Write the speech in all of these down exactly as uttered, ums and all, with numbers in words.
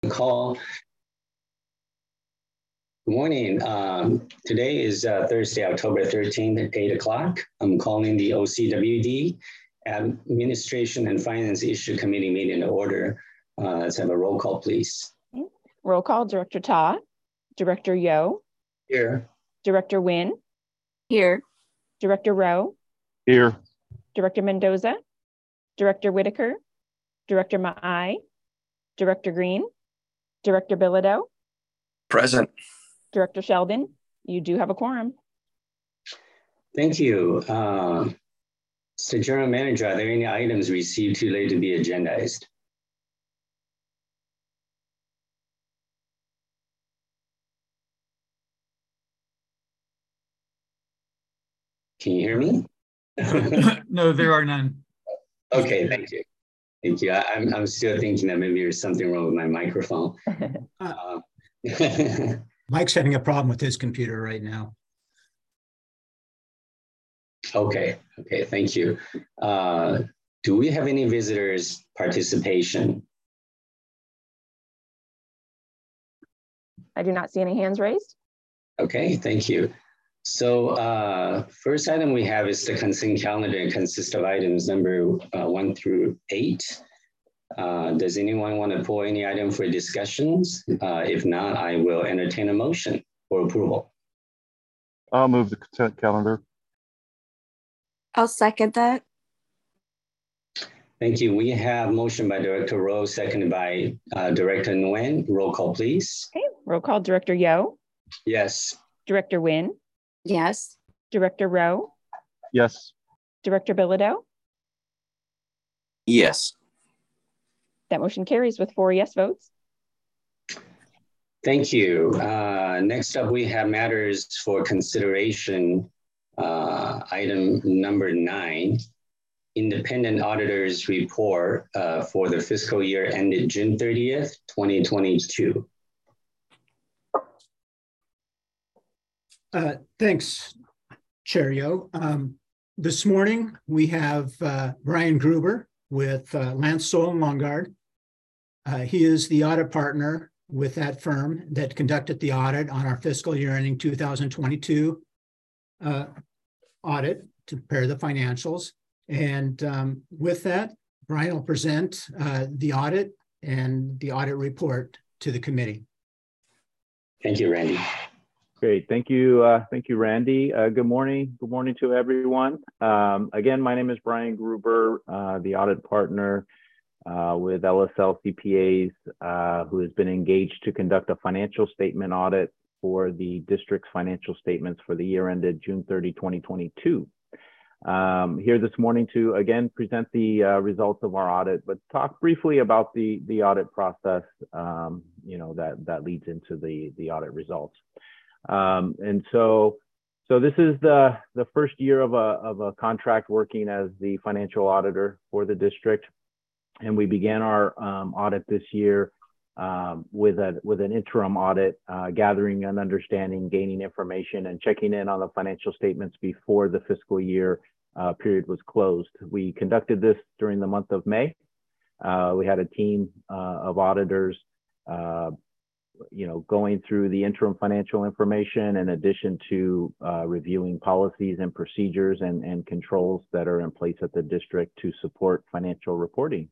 call. Good morning. Um, today is uh, Thursday, October thirteenth at eight o'clock. I'm calling the O C W D Administration and Finance Issue Committee meeting to order. Uh, let's have a roll call, please. Okay. Roll call, Director Ta, Director Yo. Here. Director Nguyen. Here. Director Rowe. Here. Director Mendoza. Director Whitaker. Director Ma'ai. Director Green. Director Bilodeau. Present. Director Sheldon, you do have a quorum. Thank you. Uh, Mister General Manager, are there any items received too late to be agendized? Can you hear me? No, there are none. Okay, thank you. Thank you. I, I'm, I'm still thinking that maybe there's something wrong with my microphone. Uh, Mike's having a problem with his computer right now. Okay, okay, thank you. Uh, do we have any visitors participation? I do not see any hands raised. Okay, thank you. So uh, first item we have is the consent calendar. It consists of items number uh, one through eight. Uh, does anyone want to pull any item for discussions? Uh, if not, I will entertain a motion for approval. I'll move the consent calendar. I'll second that. Thank you. We have motion by Director Rowe, seconded by uh, Director Nguyen. Roll call, please. Okay, roll call, Director Yo. Yes. Director Nguyen. Yes. Director Rowe. Yes. Director Bilodeau. Yes. That motion carries with four yes votes. Thank you. Uh, next up, we have matters for consideration. Uh, item number nine, Independent Auditor's Report uh, for the fiscal year ended June thirtieth, twenty twenty-two. Uh, thanks, Chair Yo. Um, this morning, we have uh, Brian Gruber with uh, Lance Soul and Longard. Uh, he is the audit partner with that firm that conducted the audit on our fiscal year ending two thousand twenty-two uh, audit to prepare the financials. And um, with that, Brian will present uh, the audit and the audit report to the committee. Thank you, Randy. Great, thank you, uh, thank you, Randy. Uh, good morning, good morning to everyone. Um, again, my name is Brian Gruber, uh, the audit partner uh, with L S L C P As, uh, who has been engaged to conduct a financial statement audit for the district's financial statements for the year ended June thirtieth, twenty twenty-two. Um, here this morning to again present the uh, results of our audit, but talk briefly about the the audit process, um, you know, that that leads into the the audit results. Um, and so, so this is the, the first year of a, of a contract working as the financial auditor for the district. And we began our um, audit this year um, with, a, with an interim audit, uh, gathering an understanding, gaining information, and checking in on the financial statements before the fiscal year uh, period was closed. We conducted this during the month of May. Uh, we had a team uh, of auditors uh, you know, going through the interim financial information in addition to uh, reviewing policies and procedures and, and controls that are in place at the district to support financial reporting.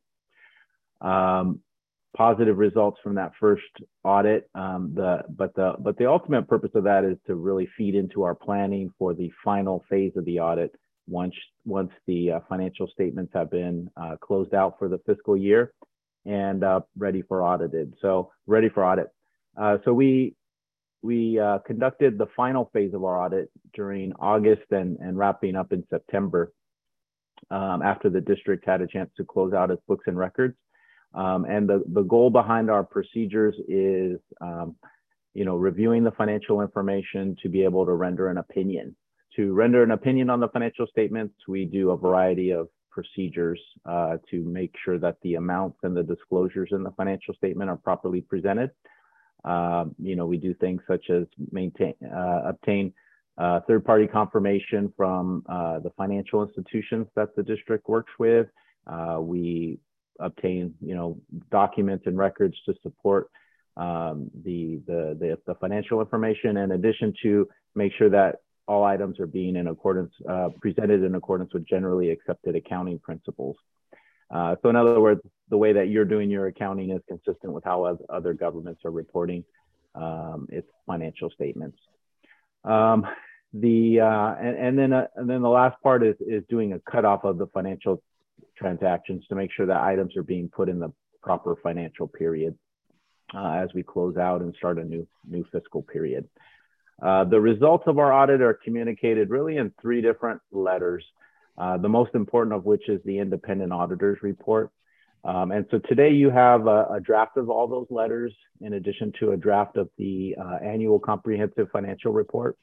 Um, positive results from that first audit, um, the, but, the, but the ultimate purpose of that is to really feed into our planning for the final phase of the audit once, once the uh, financial statements have been uh, closed out for the fiscal year and uh, ready for audited. So ready for audit. Uh, so we we uh, conducted the final phase of our audit during August and, and wrapping up in September um, after the district had a chance to close out its books and records. Um, and the, the goal behind our procedures is, um, you know, reviewing the financial information to be able to render an opinion. To render an opinion on the financial statements, we do a variety of procedures uh, to make sure that the amounts and the disclosures in the financial statement are properly presented. Uh, you know, we do things such as maintain, uh, obtain uh, third-party confirmation from uh, the financial institutions that the district works with. Uh, we obtain, you know, documents and records to support um, the, the, the, the financial information, in addition to make sure that all items are being in accordance, uh, presented in accordance with generally accepted accounting principles. Uh, so in other words, the way that you're doing your accounting is consistent with how other governments are reporting um, its financial statements. Um, the uh, and, and then uh, and then the last part is is doing a cutoff of the financial transactions to make sure that items are being put in the proper financial period uh, as we close out and start a new new fiscal period. Uh, the results of our audit are communicated really in three different letters. Uh, the most important of which is the independent auditor's report. Um, and so today you have a, a draft of all those letters in addition to a draft of the uh, annual comprehensive financial report.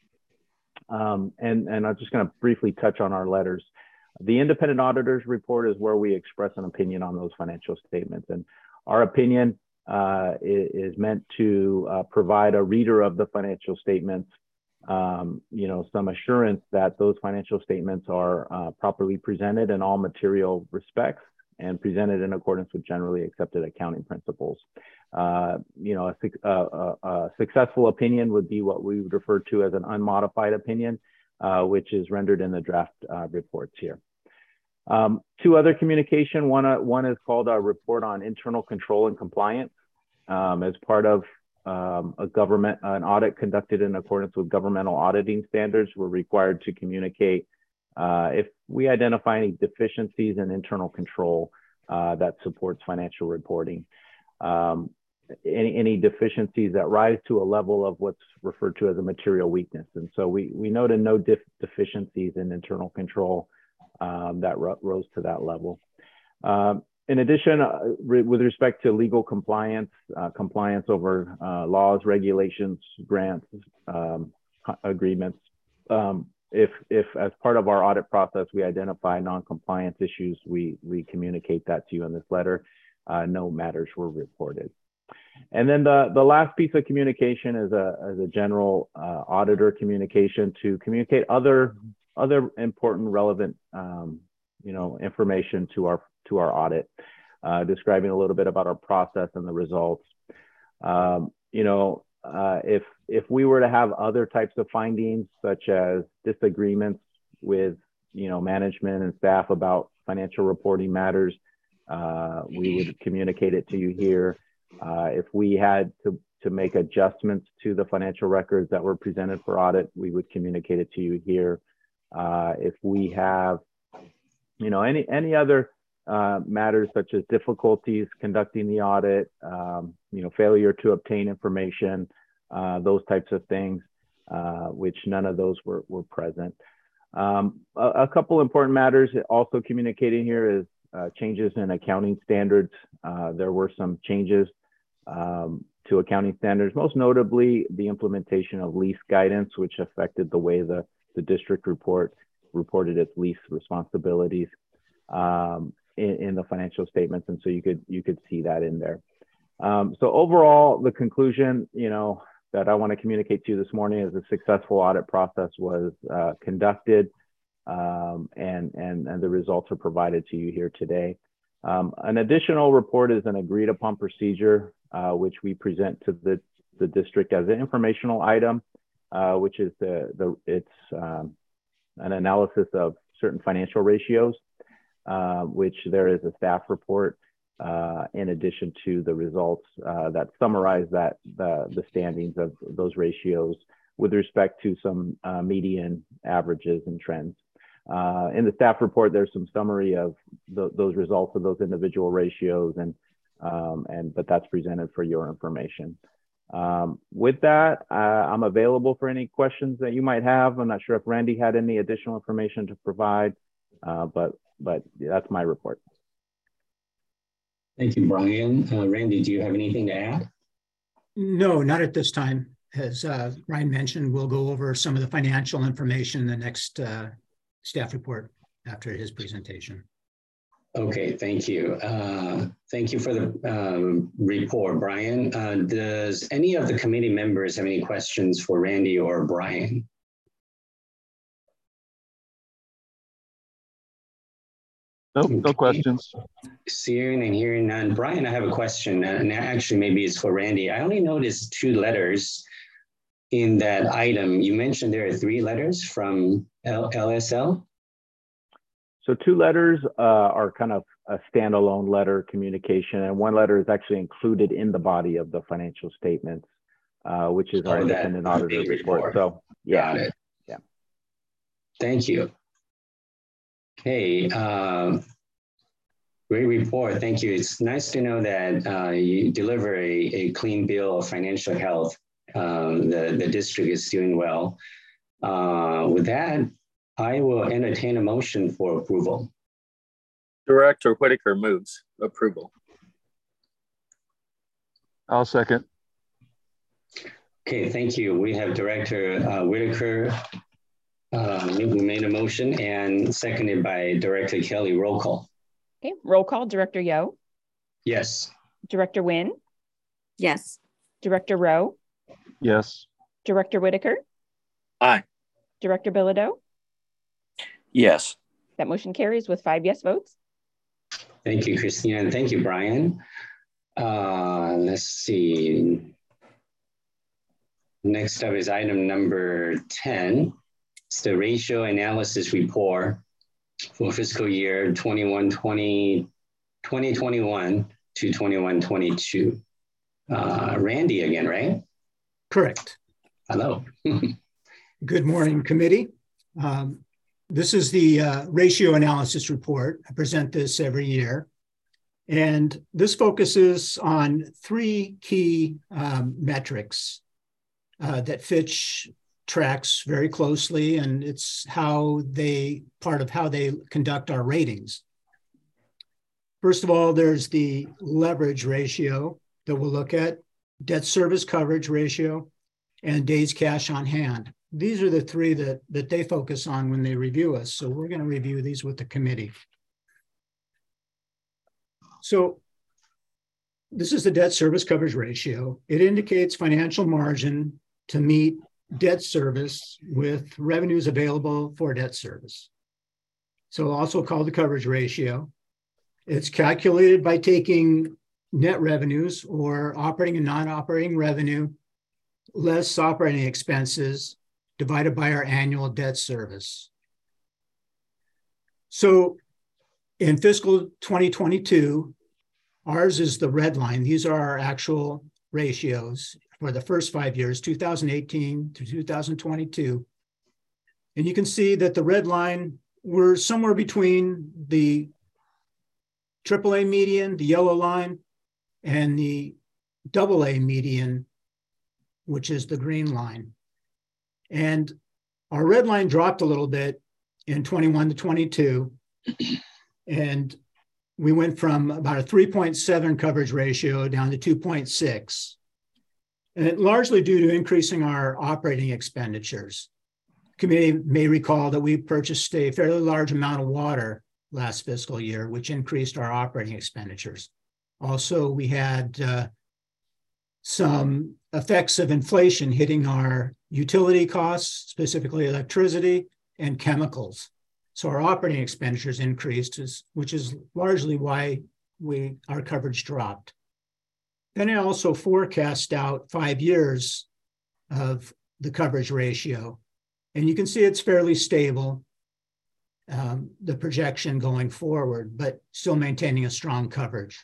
Um, and, and I'm just going to briefly touch on our letters. The independent auditor's report is where we express an opinion on those financial statements. And our opinion uh, is, is meant to uh, provide a reader of the financial statements Um, you know, some assurance that those financial statements are uh, properly presented in all material respects and presented in accordance with generally accepted accounting principles. Uh, you know, a, a, a successful opinion would be what we would refer to as an unmodified opinion, uh, which is rendered in the draft uh, reports here. Um, two other communication, one, uh, one is called a report on internal control and compliance um, as part of Um, a government, an audit conducted in accordance with governmental auditing standards. We're required to communicate uh, if we identify any deficiencies in internal control uh, that supports financial reporting. Um, any, any deficiencies that rise to a level of what's referred to as a material weakness. And so we, we noted no def deficiencies in internal control um, that ro rose to that level. Um, In addition, uh, re with respect to legal compliance, uh, compliance over uh, laws, regulations, grants, um, agreements, um, if, if as part of our audit process, we identify non-compliance issues, we, we communicate that to you in this letter. Uh, no matters were reported. And then the, the last piece of communication is a, as a general uh, auditor communication to communicate other, other important relevant um, you know, information to our to our audit, uh, describing a little bit about our process and the results. Um, you know, uh, if if we were to have other types of findings, such as disagreements with, you know, management and staff about financial reporting matters, uh, we would communicate it to you here. Uh, if we had to to make adjustments to the financial records that were presented for audit, we would communicate it to you here. Uh, if we have, you know, any any other Uh, matters such as difficulties conducting the audit, um, you know, failure to obtain information, uh, those types of things, uh, which none of those were, were present. Um, a, a couple important matters also communicating here is uh, changes in accounting standards. Uh, there were some changes um, to accounting standards, most notably the implementation of lease guidance, which affected the way the, the district report reported its lease responsibilities. Um, In, in the financial statements, and so you could you could see that in there. Um, so overall, the conclusion, you know, that I want to communicate to you this morning is a successful audit process was uh, conducted, um, and and and the results are provided to you here today. Um, an additional report is an agreed upon procedure, uh, which we present to the the district as an informational item, uh, which is the the it's um, an analysis of certain financial ratios. Uh, which there is a staff report uh, in addition to the results uh, that summarize that the, the standings of those ratios with respect to some uh, median averages and trends. Uh, in the staff report, there's some summary of the, those results of those individual ratios, and um, and but that's presented for your information. Um, with that, uh, I'm available for any questions that you might have. I'm not sure if Randy had any additional information to provide, uh, but but that's my report. Thank you, Brian. Uh, Randy, do you have anything to add? No, not at this time. As uh, Brian mentioned, we'll go over some of the financial information in the next uh, staff report after his presentation. Okay, thank you. Uh, thank you for the um, report, Brian. Uh, does any of the committee members have any questions for Randy or Brian? Nope, no Okay. questions. Seeing and hearing none. Brian, I have a question, and actually maybe it's for Randy. I only noticed two letters in that item. You mentioned there are three letters from L LSL. So two letters uh, are kind of a standalone letter communication, and one letter is actually included in the body of the financial statements, uh, which is our Oh, that independent auditor big report. report. So yeah, Got it. Yeah. Thank you. Okay. Uh, great report. Thank you. It's nice to know that uh, you deliver a, a clean bill of financial health. Um, the, the district is doing well. Uh, with that, I will entertain a motion for approval. Director Whitaker moves approval. I'll second. Okay, thank you. We have Director uh, Whitaker uh, who made a motion and seconded by Director Kelly. Roll call. Okay, roll call. Director Yo, Yes. Director Nguyen, Yes. Director Rowe, Yes. Director Whitaker, Aye. Director Bilodeau. Yes. That motion carries with five yes votes. Thank you, Christina, and thank you, Brian. Uh, let's see. Next up is item number ten. It's the ratio analysis report for fiscal year twenty-one twenty, twenty twenty-one to twenty-one twenty-two. Uh, Randy again, right? Correct. Hello. Good morning, committee. Um, this is the uh, ratio analysis report. I present this every year. And this focuses on three key um, metrics uh, that Fitch tracks very closely, and it's how they, part of how they conduct our ratings. First of all, there's the leverage ratio that we'll look at, debt service coverage ratio, and days cash on hand. These are the three that, that they focus on when they review us. So we're going to review these with the committee. So this is the debt service coverage ratio. It indicates financial margin to meet debt service with revenues available for debt service. So also called the coverage ratio. It's calculated by taking net revenues or operating and non-operating revenue less operating expenses divided by our annual debt service. So in fiscal twenty twenty-two, ours is the red line. These are our actual ratios for the first five years, two thousand eighteen to two thousand twenty-two. And you can see that the red line, we're somewhere between the triple A median, the yellow line, and the double A median, which is the green line. And our red line dropped a little bit in twenty-one to twenty-two. And we went from about a three point seven coverage ratio down to two point six. And it largely due to increasing our operating expenditures. Committee may recall that we purchased a fairly large amount of water last fiscal year, which increased our operating expenditures. Also, we had uh, some effects of inflation hitting our utility costs, specifically electricity and chemicals. So our operating expenditures increased, which is largely why we our coverage dropped. Then I also forecast out five years of the coverage ratio. And you can see it's fairly stable, um, the projection going forward, but still maintaining a strong coverage.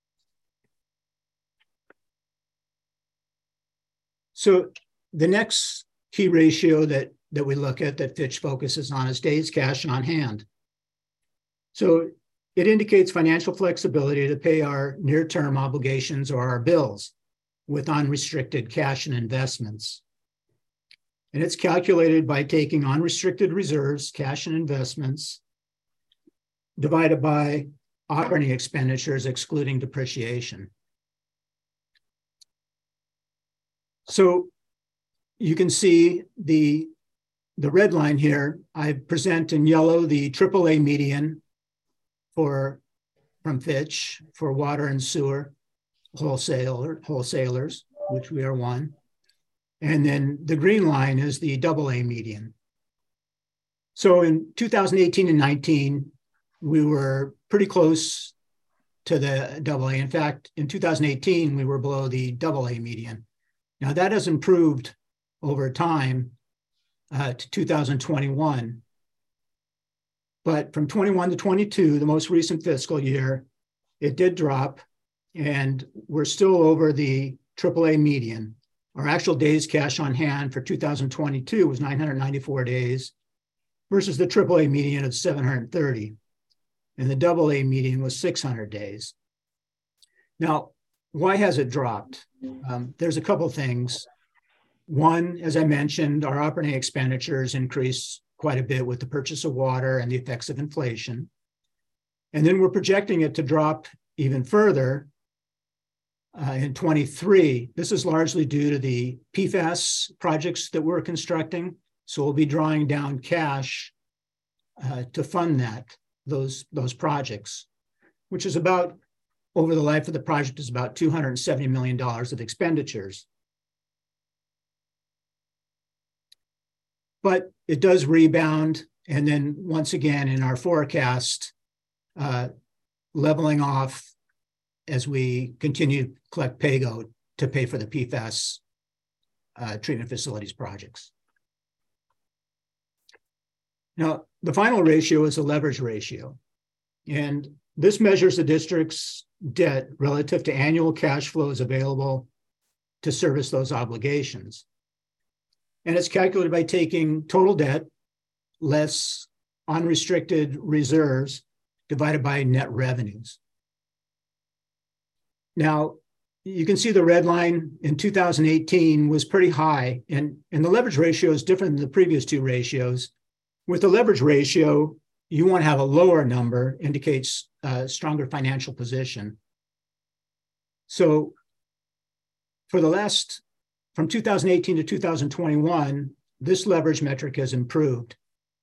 So the next key ratio that, that we look at that Fitch focuses on is days cash on hand. So it indicates financial flexibility to pay our near-term obligations or our bills with unrestricted cash and investments. And it's calculated by taking unrestricted reserves, cash and investments, divided by operating expenditures, excluding depreciation. So you can see the, the red line here. I present in yellow the triple A median for from Fitch for water and sewer wholesaler, wholesalers, which we are one. And then the green line is the double A median. So in two thousand eighteen and nineteen, we were pretty close to the double A. In fact, in two thousand eighteen, we were below the double A median. Now that has improved over time uh, to two thousand twenty-one. But from twenty-one to twenty-two, the most recent fiscal year, it did drop, and we're still over the triple A median. Our actual days cash on hand for two thousand twenty-two was nine hundred ninety-four days versus the triple A median of seven hundred thirty. And the double A median was six hundred days. Now, why has it dropped? Um, there's a couple things. One, as I mentioned, our operating expenditures increased quite a bit with the purchase of water and the effects of inflation. And then we're projecting it to drop even further uh, in twenty-three. This is largely due to the P FAS projects that we're constructing. So we'll be drawing down cash uh, to fund that, those, those projects, which is about, over the life of the project, is about two hundred seventy million dollars of expenditures. But it does rebound. And then once again, in our forecast, uh, leveling off as we continue to collect PAYGO to pay for the P FAS uh, treatment facilities projects. Now, the final ratio is a leverage ratio. And this measures the district's debt relative to annual cash flows available to service those obligations. And it's calculated by taking total debt less unrestricted reserves divided by net revenues. Now, you can see the red line in two thousand eighteen was pretty high, and, and the leverage ratio is different than the previous two ratios. With the leverage ratio, you want to have a lower number, indicates a stronger financial position. So for the last, from two thousand eighteen to two thousand twenty-one, this leverage metric has improved.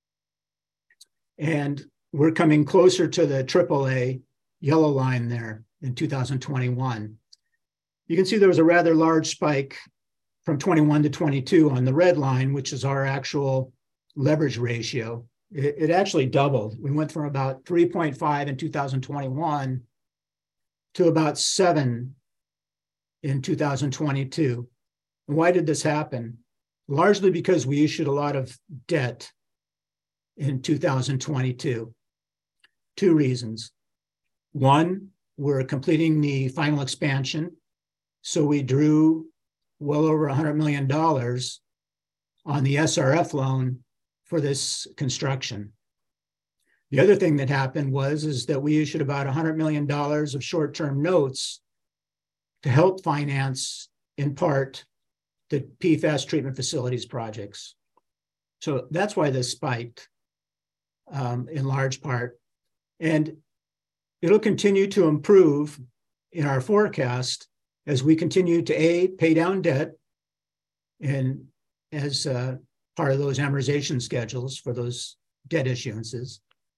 And we're coming closer to the triple A yellow line there in two thousand twenty-one. You can see there was a rather large spike from twenty-one to twenty-two on the red line, which is our actual leverage ratio. It, it actually doubled. We went from about three point five in two thousand twenty-one to about seven in two thousand twenty-two. And why did this happen? Largely because we issued a lot of debt in two thousand twenty-two. Two reasons. One, we're completing the final expansion. So we drew well over one hundred million dollars on the S R F loan for this construction. The other thing that happened was is that we issued about one hundred million dollars of short-term notes to help finance, in part, the P FAS treatment facilities projects. So that's why this spiked um, in large part. And it'll continue to improve in our forecast as we continue to A, pay down debt, and as uh, part of those amortization schedules for those debt issuances.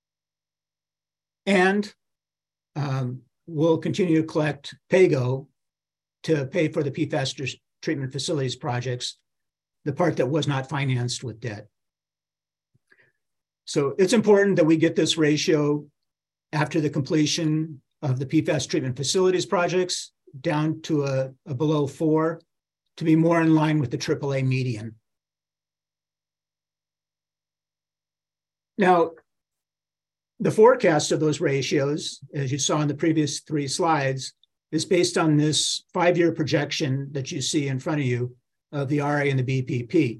And um, we'll continue to collect PAYGO to pay for the P FAS treatment facilities projects, the part that was not financed with debt. So it's important that we get this ratio after the completion of the P FAS treatment facilities projects down to a, a below four to be more in line with the triple A median. Now, the forecast of those ratios, as you saw in the previous three slides, is based on this five-year projection that you see in front of you of the R A and the B P P.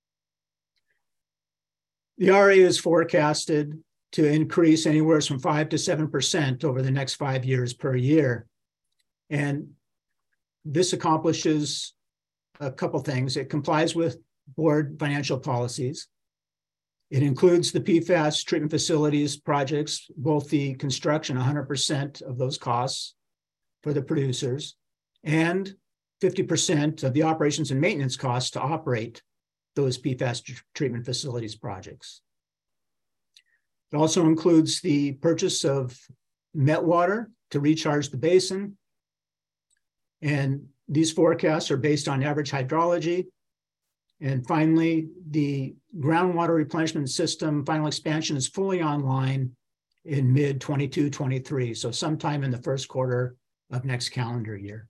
The R A is forecasted to increase anywhere from five to seven percent over the next five years per year. And this accomplishes a couple things. It complies with board financial policies. It includes the P FAS treatment facilities projects, both the construction, one hundred percent of those costs for the producers, and fifty percent of the operations and maintenance costs to operate those P FAS treatment facilities projects. It also includes the purchase of met water to recharge the basin. And these forecasts are based on average hydrology. And finally, the groundwater replenishment system final expansion is fully online in mid twenty-two, twenty-three. So sometime in the first quarter of next calendar year.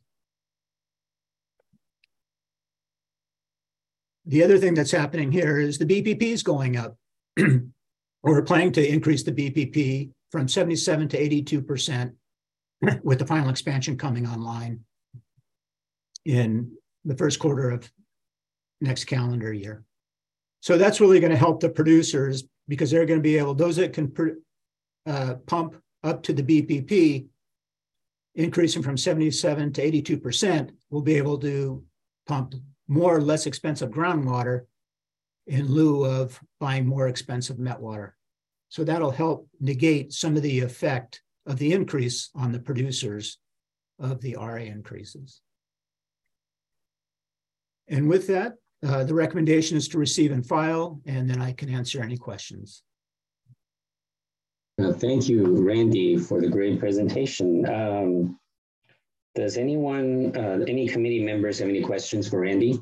The other thing that's happening here is the B P P is going up. We're planning to increase the B P P from seventy-seven to eighty-two percent with the final expansion coming online in the first quarter of next calendar year. So that's really going to help the producers because they're going to be able, those that can uh, pump up to the B P P, increasing from seventy-seven to eighty-two percent, will be able to pump more or less expensive groundwater in lieu of buying more expensive met water. So that'll help negate some of the effect of the increase on the producers of the R A increases. And with that, uh, the recommendation is to receive and file, and then I can answer any questions. Uh, thank you, Randy, for the great presentation. Um, does anyone, uh, any committee members have any questions for Randy?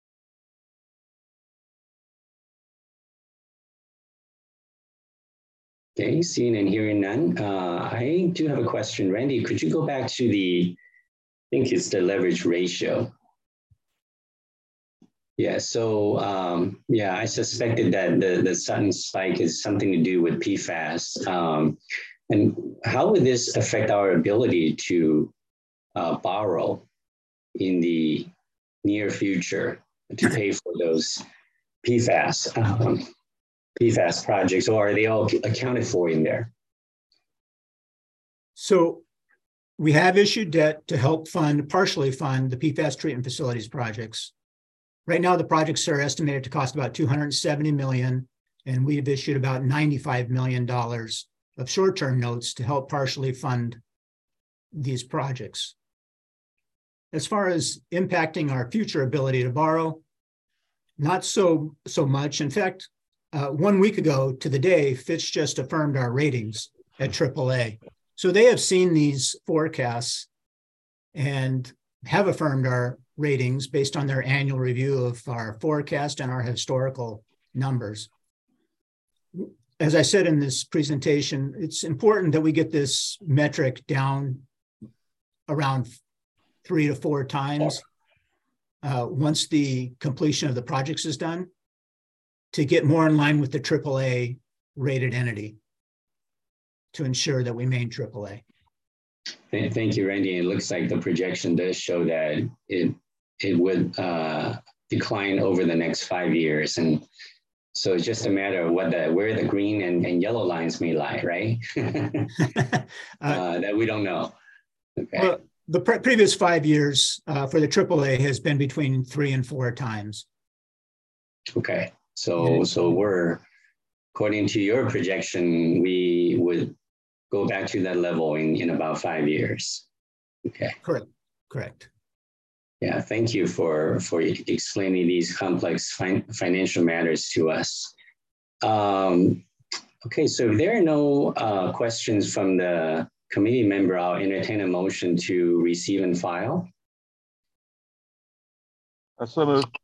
Okay, seeing and hearing none. Uh, I do have a question. Randy, could you go back to the, I think it's the leverage ratio. Yeah, so um, yeah, I suspected that the, the sudden spike is something to do with P FAS. Um, and how would this affect our ability to uh, borrow in the near future to pay for those P FAS? Um, P FAS projects, or are they all accounted for in there? So we have issued debt to help fund, partially fund the P FAS treatment facilities projects. Right now, the projects are estimated to cost about two hundred seventy million dollars, and we've issued about ninety-five million dollars of short-term notes to help partially fund these projects. As far as impacting our future ability to borrow, not so, so much. In fact, Uh, one week ago to the day, Fitch just affirmed our ratings at triple A. So they have seen these forecasts and have affirmed our ratings based on their annual review of our forecast and our historical numbers. As I said in this presentation, it's important that we get this metric down around three to four times uh, once the completion of the projects is done, to get more in line with the triple A rated entity to ensure that we maintain triple A. Thank you, Randy. It looks like the projection does show that it, it would uh, decline over the next five years. And so it's just a matter of what the, where the green and, and yellow lines may lie, right? uh, that we don't know. Okay. Well, the pre previous five years uh, for the triple A has been between three and four times. Okay. So, so we're, according to your projection, we would go back to that level in, in about five years. Okay. Correct. Correct. Yeah, thank you for, for explaining these complex fin financial matters to us. Um, okay, so if there are no uh, questions from the committee member, I'll entertain a motion to receive and file. So moved.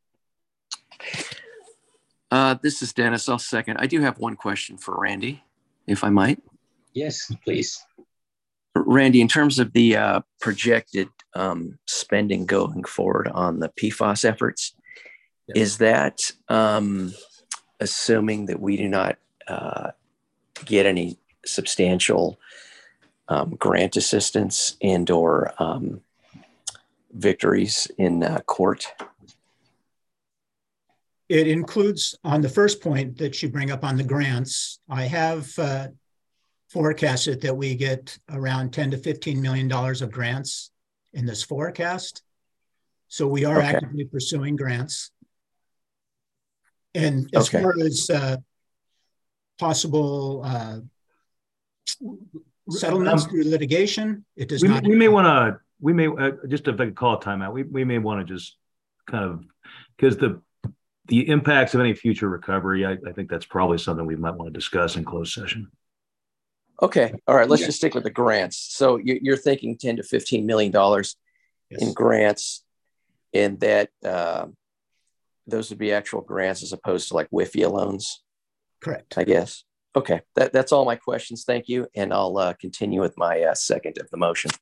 Uh, this is Dennis. I'll second. I do have one question for Randy, if I might. Yes, please. Randy, in terms of the uh, projected um, spending going forward on the P FAS efforts, yes. Is that um, assuming that we do not uh, get any substantial um, grant assistance and or um, victories in uh, court? It includes, on the first point that you bring up on the grants, I have uh, forecasted that we get around ten to fifteen million dollars of grants in this forecast. So we are okay. actively pursuing grants. And as okay. far as uh, possible uh, settlements um, through litigation, it does we, not. We may want to, we may, uh, just if I could call a timeout, we, we may want to just kind of, because the The impacts of any future recovery, I, I think that's probably something we might want to discuss in closed session. Okay. All right. Let's yeah. just stick with the grants. So you're thinking ten to fifteen million dollars yes. in grants, and that uh, those would be actual grants as opposed to like W I F I A loans. Correct. I guess. Okay, that, that's all my questions. Thank you. And I'll uh, continue with my uh, second of the motion.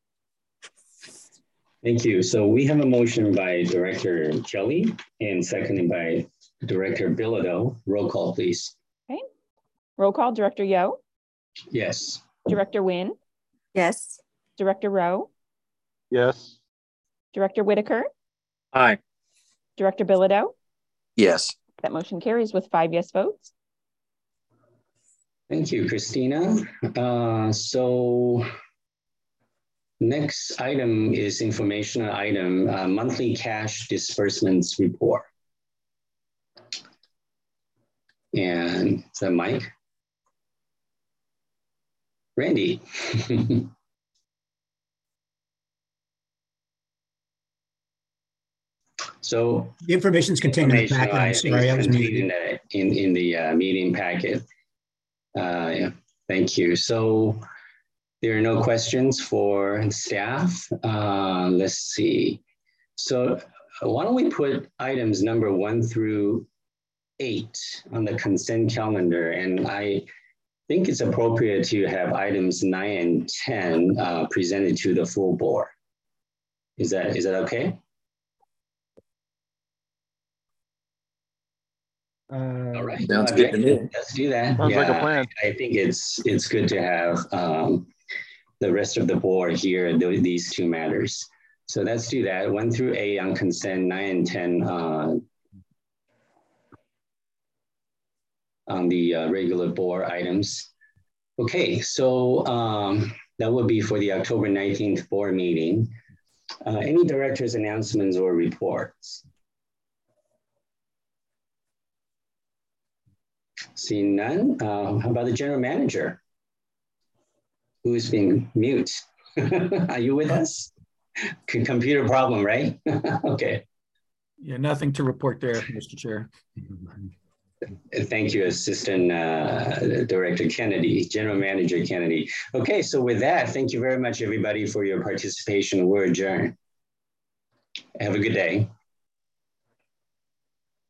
Thank you. So we have a motion by Director Kelly and seconded by Director Bilodeau. Roll call, please. Okay. Roll call, Director Yo, Yes. Director Nguyen, Yes. Director Rowe, Yes. Director Whitaker, Aye. Director Bilodeau. Yes. That motion carries with five yes votes. Thank you, Christina. Uh, so next item is informational item, uh, monthly cash disbursements report. And is that Mike? Randy. So The information is contained in the informational packet. I'm item sorry, I is was contained muted. in the, in, in the uh, meeting packet. Uh, yeah, thank you. So there are no questions for staff. Uh, let's see. So why don't we put items number one through eight on the consent calendar? And I think it's appropriate to have items nine and ten uh, presented to the full board. Is that, is that okay? Uh, All right. Sounds No good to me. objection. Let's do that. Sounds like a Yeah, plan. I, I think it's it's good to have um, the rest of the board here, th these two matters. So let's do that. One through eight on consent, nine and ten uh, on the uh, regular board items. Okay, so um, that would be for the October nineteenth board meeting. Uh, any directors' announcements or reports? Seeing none, uh, how about the general manager? Who is being mute? Are you with us? C- computer problem, right? Okay. Yeah, nothing to report there, Mister Chair. Thank you, Assistant uh, Director Kennedy, General Manager Kennedy. Okay, so with that, thank you very much, everybody, for your participation. We're adjourned. Have a good day.